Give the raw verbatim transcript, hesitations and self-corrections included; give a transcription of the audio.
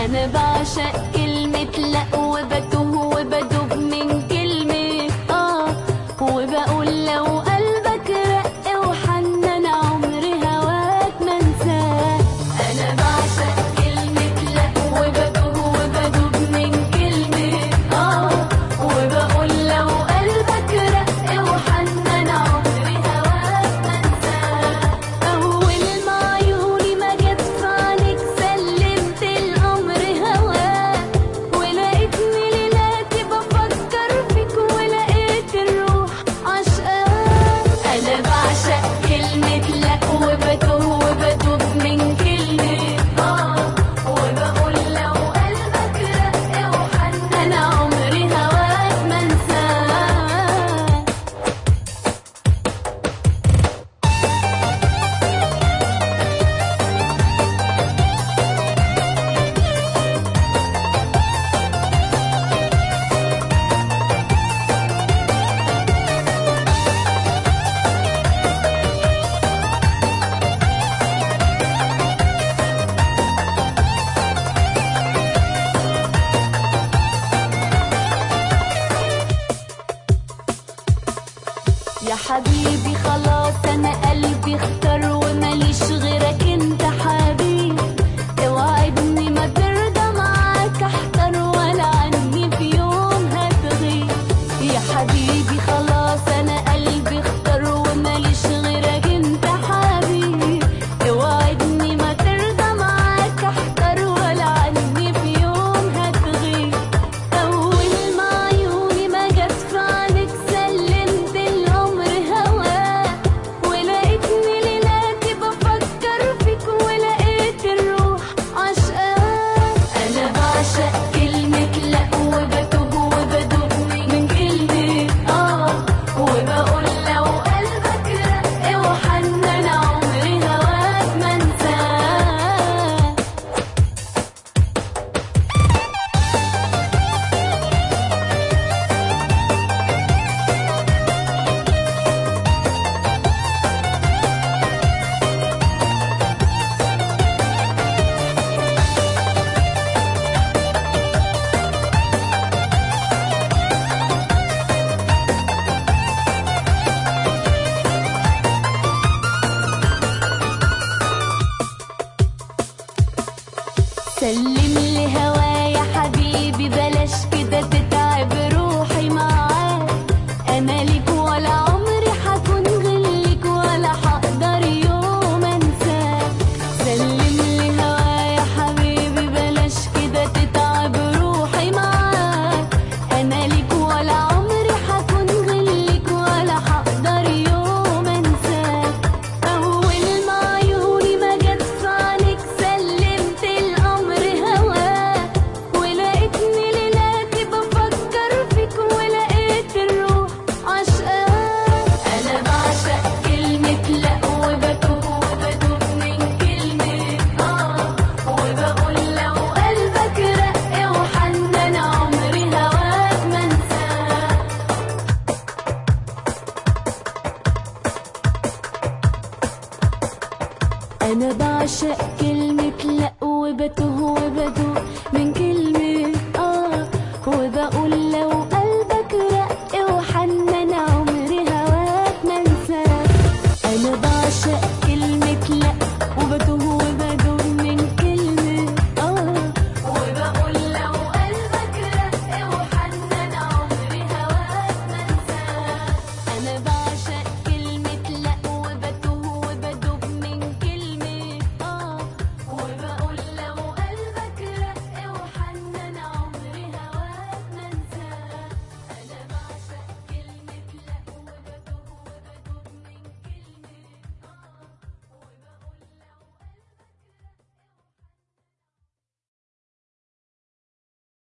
أنا بعشق كلمة لأ، وبتوه وبدوب من كلمة آه، وبقول لو قلبك رق وحنن عمري هواك ما انساه. أنا بعشق كلمة لأ، وبتوه وبدوب من كلمة آه، وبقول لو قلبك رق وحنن عمري هواك ما انساه. أول ما عيوني ما جت في عينيك سلمت الأمر هواك، ولقيتني ليلاتي بفكر فيك ولقيت الروح عشقاك. أنا بعشق كلمة لأ، وبتوه وبدوب من كلمة آه، وبقول لو قلبك رق وحنن عمري هواك ما انساه. يا حبيبي خلاص أنا قلبي اختار وماليش غيرك انت حبيبي، اوعدني ما ترضى معاك احتار ولا عني في يوم هتغيب. يا حبيبي خلاص أنا قلبي اختار وماليش غيرك انت حبيبي، اوعدني ما ترضى معاك احتار ولا عني في يوم هتغيب. أول ما عيوني ما جت في عينيك سلمت الأمر هواك، ولقيتني ليلاتي بفكر فيك ولقيت الروح عشقاك. أنا بعشق كلمة لأ، وبتوب وبدوب من كلمة آه، وبقول لو قلبك رق وحنن عمري هواك ما انساه. سلم لي هوايا حبيبي بلاش كده تتعب روحي معاك، انا ليك ولا عمري حكون غيرك ولا هقدر يوم انساك. سلم لي هوايا حبيبي بلاش كده تتعب روحي معاك، انا ليك ولا عمري حكون غيرك ولا هقدر يوم انساك. اول ما عيوني ما جت في عينيك سلمت الامر هواك، ولقيتني ليلاتي بفكر فيك ولقيت الروح عشقاك. انا بعشق كلمة لأ، وبتوب وبدوب من كلمة آه، وبقول لو قلبك رق وحنن عمري هواك ما انساه. أنا بعشق كلمة لأ، وبتوه وبدوب من كلمة آه، وبقول لو